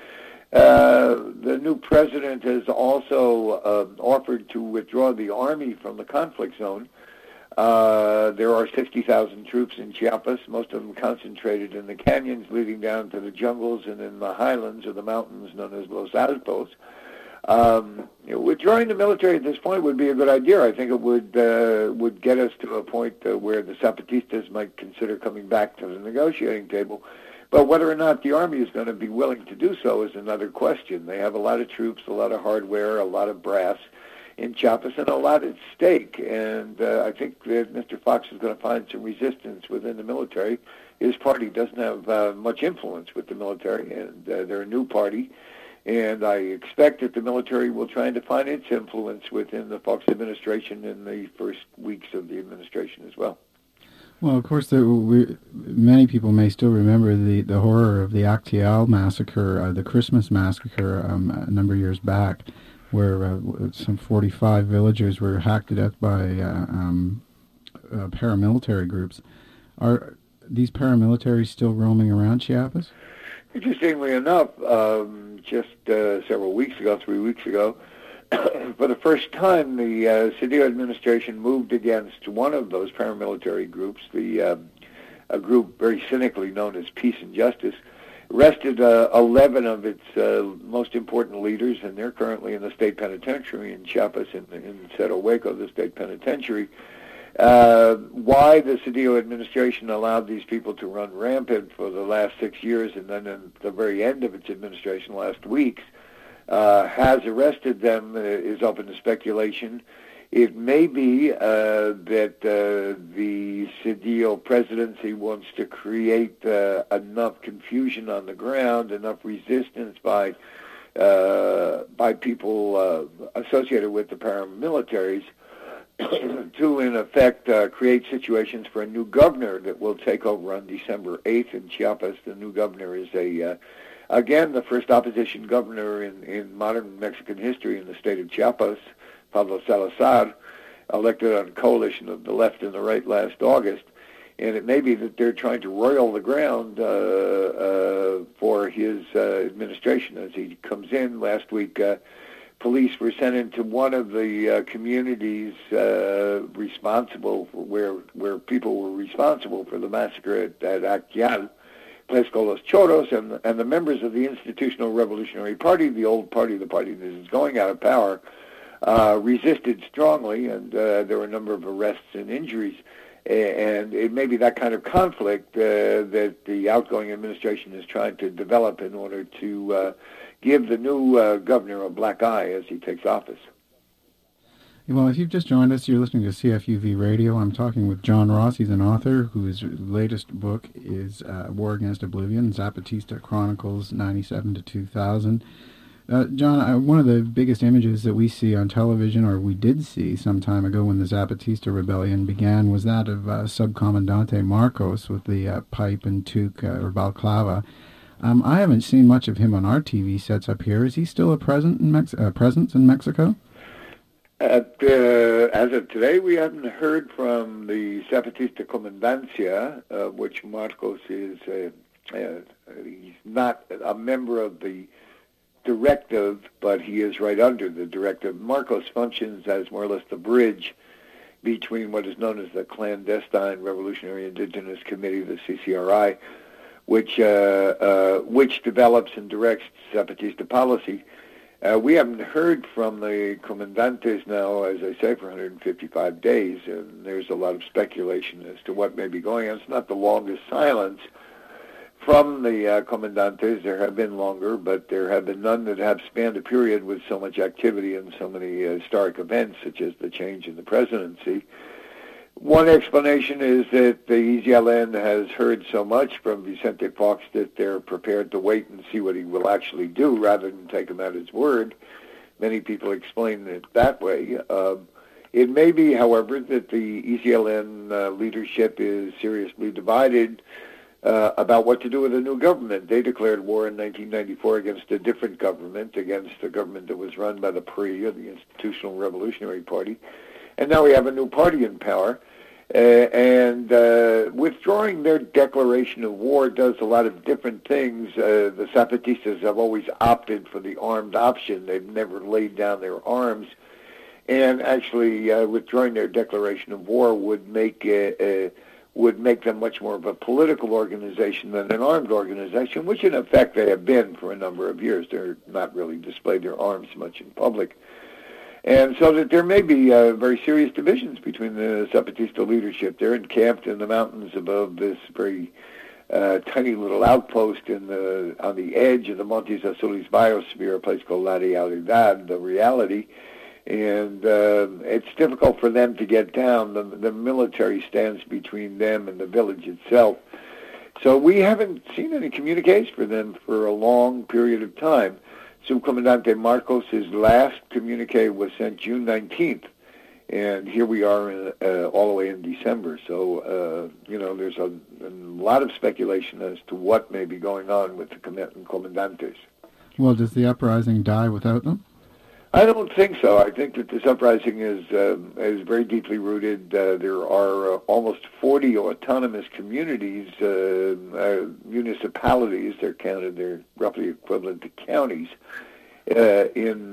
The new president has also offered to withdraw the army from the conflict zone. There are 60,000 troops in Chiapas, most of them concentrated in the canyons leading down to the jungles and in the highlands or the mountains known as Los Altos. Withdrawing the military at this point would be a good idea. I think it would get us to a point where the Zapatistas might consider coming back to the negotiating table. But whether or not the army is going to be willing to do so is another question. They have a lot of troops, a lot of hardware, a lot of brass in Chiapas, and a lot at stake. And I think that Mr. Fox is going to find some resistance within the military. His party doesn't have much influence with the military, and they're a new party. And I expect that the military will try and define its influence within the Fox administration in the first weeks of the administration as well.
Well, of course, many people may still remember the horror of the Acteal massacre, the Christmas massacre a number of years back, where some 45 villagers were hacked to death by paramilitary groups. Are these paramilitaries still roaming around Chiapas?
Interestingly enough, just several weeks ago, 3 weeks ago, for the first time, the Cedillo administration moved against one of those paramilitary groups, a group very cynically known as Peace and Justice, arrested 11 of its most important leaders, and they're currently in the state penitentiary in Chiapas, in Cerro Hueco, the state penitentiary. Why the Cedillo administration allowed these people to run rampant for the last 6 years, and then at the very end of its administration last week, has arrested them is open to speculation. It may be that the Cedillo presidency wants to create enough confusion on the ground, enough resistance by people associated with the paramilitaries to, in effect, create situations for a new governor that will take over on December 8th in Chiapas. The new governor is again, the first opposition governor in modern Mexican history in the state of Chiapas, Pablo Salazar, elected on a coalition of the left and the right last August. And it may be that they're trying to roil the ground for his administration as he comes in. Last week, police were sent into one of the communities responsible for where people were responsible for the massacre at Acteal, place called Los Choros, and the members of the Institutional Revolutionary Party, the old party, the party that is going out of power, resisted strongly, and there were a number of arrests and injuries. And it may be that kind of conflict that the outgoing administration is trying to develop in order to give the new governor a black eye as he takes office.
Well, if you've just joined us, you're listening to CFUV Radio. I'm talking with John Ross. He's an author whose latest book is War Against Oblivion, Zapatista Chronicles 97 to 2000. John, one of the biggest images that we see on television, or we did see some time ago when the Zapatista rebellion began, was that of Subcomandante Marcos with the pipe and toque or balaclava. I haven't seen much of him on our TV sets up here. Is he still a presence in Mexico?
As of today, we haven't heard from the Zapatista Comandancia, which Marcos is. He's not a member of the directive, but he is right under the directive. Marcos functions as more or less the bridge between what is known as the Clandestine Revolutionary Indigenous Committee, the CCRI, which develops and directs Zapatista policy, We haven't heard from the comandantes now, as I say, for 155 days, and there's a lot of speculation as to what may be going on. It's not the longest silence from the comandantes. There have been longer, but there have been none that have spanned a period with so much activity and so many historic events, such as the change in the presidency. One explanation is that the EZLN has heard so much from Vicente Fox that they're prepared to wait and see what he will actually do rather than take him at his word. Many people explain it that way. It may be, however, that the EZLN leadership is seriously divided about what to do with a new government. They declared war in 1994 against a different government, against a government that was run by the PRI, or the Institutional Revolutionary Party. And now we have a new party in power. And withdrawing their declaration of war does a lot of different things. The Zapatistas have always opted for the armed option. They've never laid down their arms. And actually, withdrawing their declaration of war would make them much more of a political organization than an armed organization, which in effect they have been for a number of years. They're not really displayed their arms much in public. And so that there may be very serious divisions between the Zapatista leadership. They're encamped in the mountains above this very tiny little outpost on the edge of the Montes Azules biosphere, a place called La Realidad, the reality. And it's difficult for them to get down. The military stands between them and the village itself. So we haven't seen any communiques for them for a long period of time. Subcomandante Marcos' last communique was sent June 19th, and here we are all the way in December. So, there's a lot of speculation as to what may be going on with the comandantes.
Well, does the uprising die without them?
I don't think so. I think that this uprising is very deeply rooted. There are almost 40 autonomous communities, municipalities. They're roughly equivalent to counties in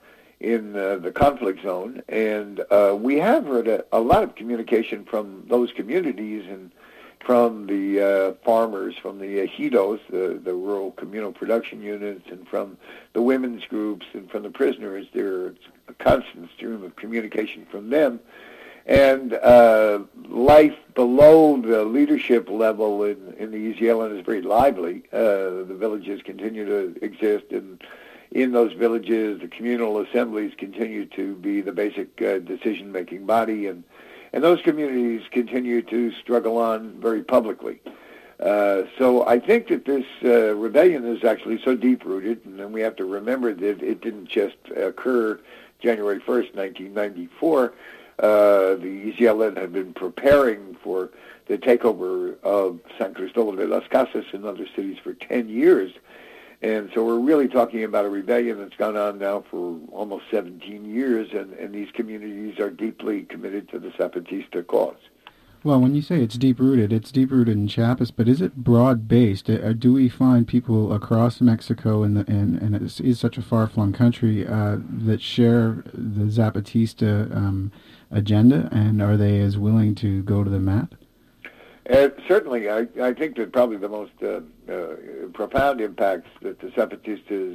the conflict zone, and we have heard a lot of communication from those communities and from the farmers, from the ejidos, the rural communal production units, and from the women's groups, and from the prisoners. There's a constant stream of communication from them. And life below the leadership level in the EZLN is very lively. The villages continue to exist, and in those villages, the communal assemblies continue to be the basic decision-making body, and those communities continue to struggle on very publicly. So I think that this rebellion is actually so deep-rooted, and then we have to remember that it didn't just occur January 1st, 1994. The EZLN had been preparing for the takeover of San Cristobal de las Casas and other cities for 10 years. And so we're really talking about a rebellion that's gone on now for almost 17 years, and these communities are deeply committed to the Zapatista cause.
Well, when you say it's deep-rooted in Chiapas, but is it broad-based? Do we find people across Mexico and it is such a far-flung country that share the Zapatista agenda, and are they as willing to go to the mat?
Certainly, I think that probably the most profound impacts that the Zapatistas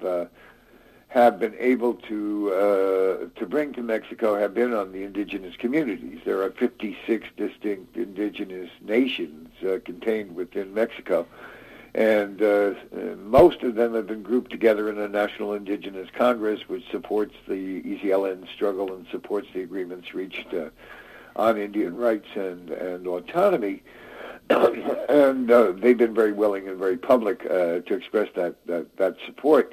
have been able to bring to Mexico have been on the indigenous communities. There are 56 distinct indigenous nations contained within Mexico, and most of them have been grouped together in a National Indigenous Congress, which supports the EZLN struggle and supports the agreements reached on Indian rights and autonomy, and they've been very willing and very public to express that support.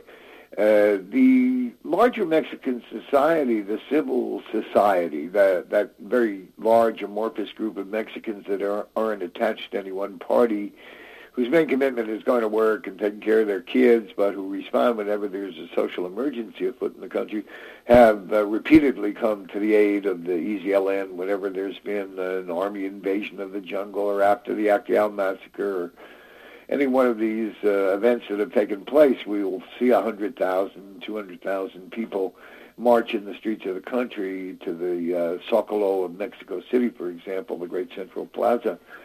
The larger Mexican society, the civil society, that very large amorphous group of Mexicans that aren't attached to any one party, whose main commitment is going to work and taking care of their kids, but who respond whenever there's a social emergency afoot in the country, have repeatedly come to the aid of the EZLN whenever there's been an army invasion of the jungle, or after the Acteal massacre, or any one of these events that have taken place. We will see 100,000, 200,000 people march in the streets of the country to the Zócalo of Mexico City, for example, the great central plaza.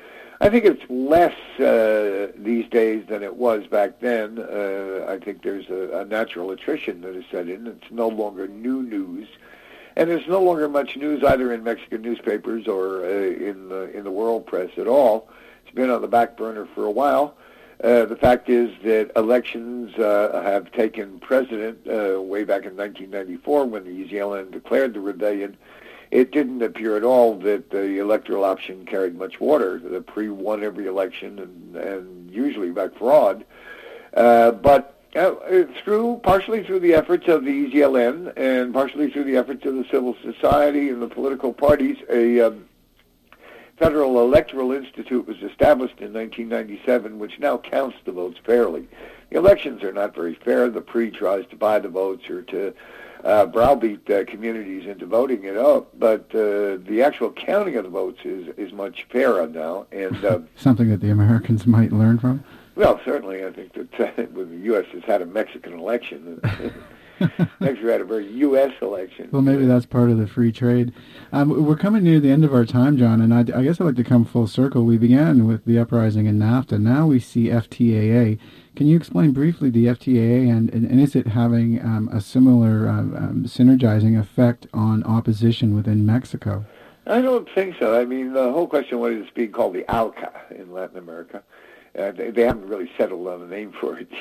I think it's less these days than it was back then. I think there's a natural attrition that has set in. It's no longer new news. And there's no longer much news either in Mexican newspapers or in the world press at all. It's been on the back burner for a while. The fact is that elections have taken precedent way back in 1994 when the EZLN declared the rebellion. It didn't appear at all that the electoral option carried much water. The PRI won every election and usually by fraud. But partially through the efforts of the EZLN and partially through the efforts of the civil society and the political parties, a Federal Electoral Institute was established in 1997, which now counts the votes fairly. The elections are not very fair. The PRI tries to buy the votes or to browbeat communities into voting it up, but the actual counting of the votes is much fairer now. And
something that the Americans might learn from?
Well, certainly. I think that when the U.S. has had a Mexican election, Mexico had a very U.S. election.
Well, maybe that's part of the free trade. We're coming near the end of our time, John, and I guess I'd like to come full circle. We began with the uprising in NAFTA. Now we see FTAA. Can you explain briefly the FTAA, and is it having a similar synergizing effect on opposition within Mexico?
I don't think so. I mean, the whole question of what is being called the ALCA in Latin America, they haven't really settled on a name for it,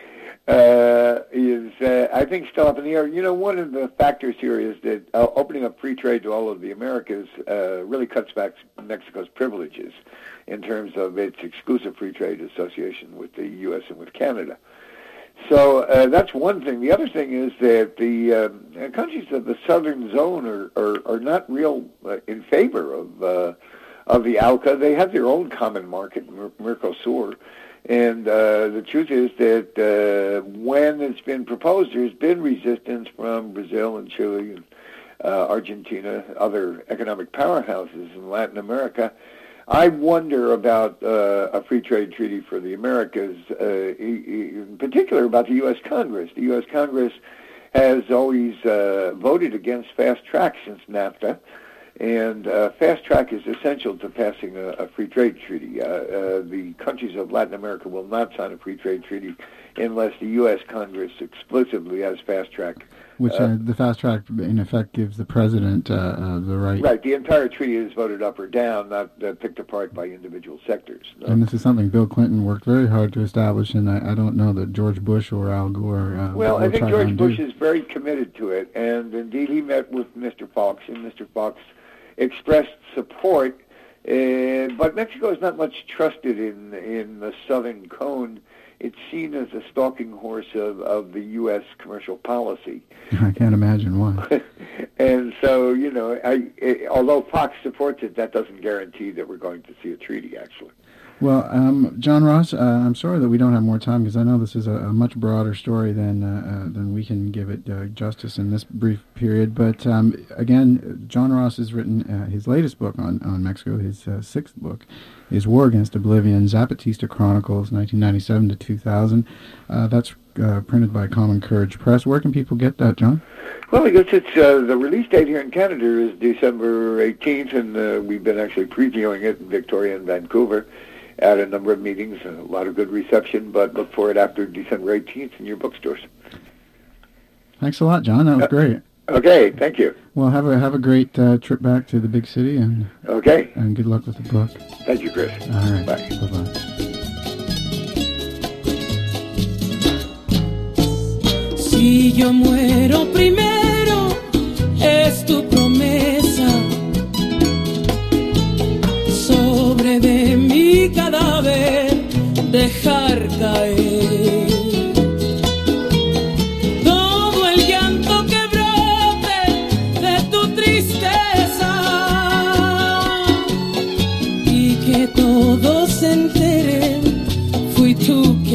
is, I think, still up in the air. One of the factors here is that opening up free trade to all of the Americas really cuts back Mexico's privileges in terms of its exclusive free trade association with the U.S. and with Canada. So that's one thing. The other thing is that the countries of the southern zone are not real in favor of the ALCA. They have their own common market, Mercosur. And the truth is that when it's been proposed, there's been resistance from Brazil and Chile and Argentina, other economic powerhouses in Latin America. I wonder about a free trade treaty for the Americas, in particular about the U.S. Congress. The U.S. Congress has always voted against fast track since NAFTA. And fast track is essential to passing a free trade treaty. The countries of Latin America will not sign a free trade treaty unless the U.S. Congress explicitly has fast track.
Which the fast track, in effect, gives the president the right.
Right. The entire treaty is voted up or down, not picked apart by individual sectors. No?
And this is something Bill Clinton worked very hard to establish, and I don't know that George Bush or Al Gore
well, I think George Bush is very committed to it, and indeed he met with Mr. Fox, and Mr. Fox expressed support, but Mexico is not much trusted in the southern cone. It's seen as a stalking horse of the U.S. commercial policy.
I can't imagine why.
And so, although Fox supports it, that doesn't guarantee that we're going to see a treaty, actually.
Well, John Ross, I'm sorry that we don't have more time because I know this is a much broader story than we can give it justice in this brief period. But again, John Ross has written his latest book on Mexico, his sixth book, is War Against Oblivion, Zapatista Chronicles, 1997 to 2000. That's printed by Common Courage Press. Where can people get that, John?
Well, I guess it's the release date here in Canada is December 18th, and we've been actually previewing it in Victoria and Vancouver at a number of meetings, a lot of good reception, but look for it after December 18th in your bookstores.
Thanks a lot, John. That was great.
Okay, thank you.
Well, have a great trip back to the big city, and
okay,
and good luck with the book.
Thank you, Chris.
All right.
Bye.
Bye-bye.
Si yo muero primero, es tu promesa sobre de mi cadáver dejar caer todo el llanto que brote de tu tristeza y que todos se enteren, fui tú